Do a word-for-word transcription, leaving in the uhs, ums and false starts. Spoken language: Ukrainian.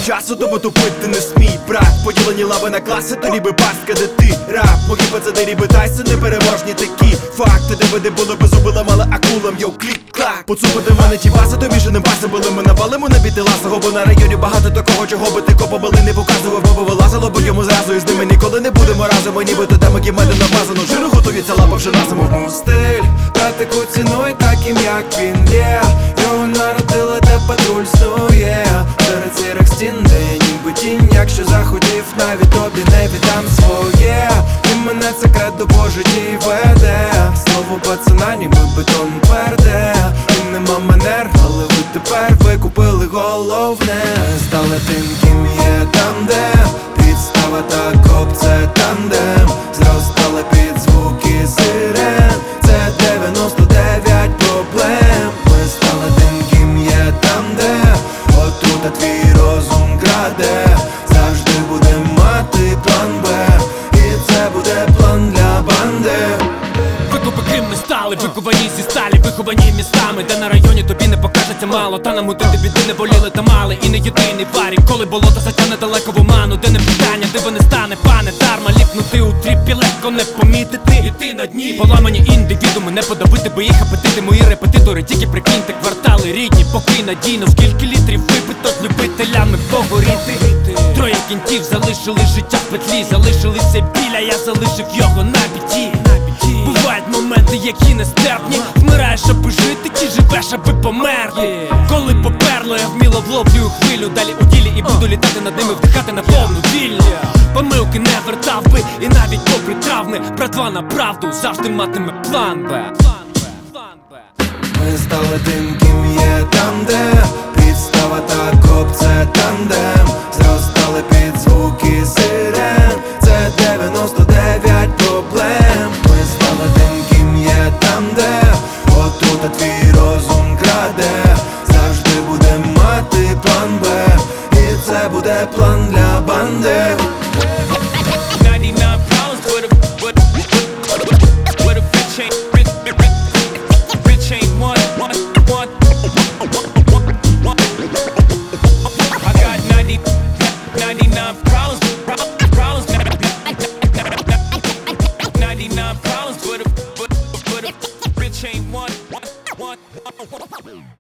часу, тому тупити не смій, брат. Поділені лави на класи, то ніби пастка, де ти рап. Мої пацани, ніби Тайсон, непереможні такі факти, де види були без зуби, ламали акулам, йоу, клік-клак. Поцупити в мене ті баси, то мішаним басом були ми навалимо на біти ласого, бо на районі багато такого, чого би ти копобили не показував, бо вилазило, бо йому зразу, і з ними ніколи не будемо разом. Ми ніби то там, які меду намазано, жиру готується, лапавши на самому стиль. Та таку ціною, таким як він є. Його народили, де патруль снує. Серед сірих стін, де я ніби тінь. Якщо захотів, навіть тобі не віддам своє. І мене секрет до по житті веде. Слово пацана, ніби бетон тверде. І нема манер, але ви тепер викупили головне. Стали тим, ким є там, де підстава та коп, це тандем. Зростали під звуки сирен. Це дев'яносто дев'ять проблем. Ми стали тим, ким є там, де отут твій розум краде. Завжди будем мати план Б. І це буде план для банди. Викупи, ким ми стали, виковані зі сталі, виховані містами, де на районі тобі не покажеться мало. Та намутити біди не боліли та мали. І не єдиний варік, коли болото затягне далеко в оману. Де не питання, диво не стане, пане, дарма. Ліпнути у тріпі, легко не помітити. І ти на дні поламані індивідуми, не подавити, бо їх апетити. Мої репетитори, тільки прикиньте, квартали рідні, покій надійно. Скільки літрів випито з любителями погоріти. Троє кінтів залишили життя в петлі, залишилися біля, я залишив його на біді. Бувають моменти, які нестерпні. Вмираєш, аби жити, чи живеш, аби померти. Коли поперло, я вміло вловлюю хвилю. Далі у ділі і буду літати над ними, вдихати на повну вільно. Помилки не вертав би, і навіть попри травми, братва на правду завжди матиме план Б. Ми стали тим, ким є там, де підстава та коп, це тандем. Зростали під звуки сирен. Це дев'яносто дев'ять проблем. Ми стали тим, ким є там, де отут твій розум краде. Завжди будем мати план Б. І це буде план для банди. Chain one, one, one.